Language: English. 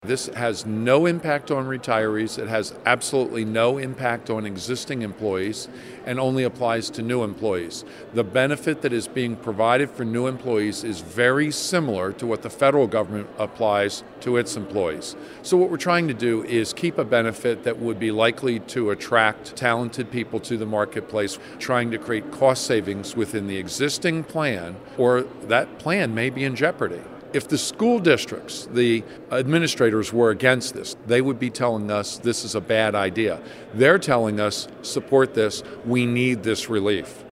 This has no impact on retirees. It has absolutely no impact on existing employees and only applies to new employees. The benefit that is being provided for new employees is very similar to what the federal government applies to its employees. So what we're trying to do is keep a benefit that would be likely to attract talented people to the marketplace, trying to create cost savings within the existing plan, or that plan may be in jeopardy. If the school districts, the administrators were against this, they would be telling us this is a bad idea. They're telling us support this, we need this relief.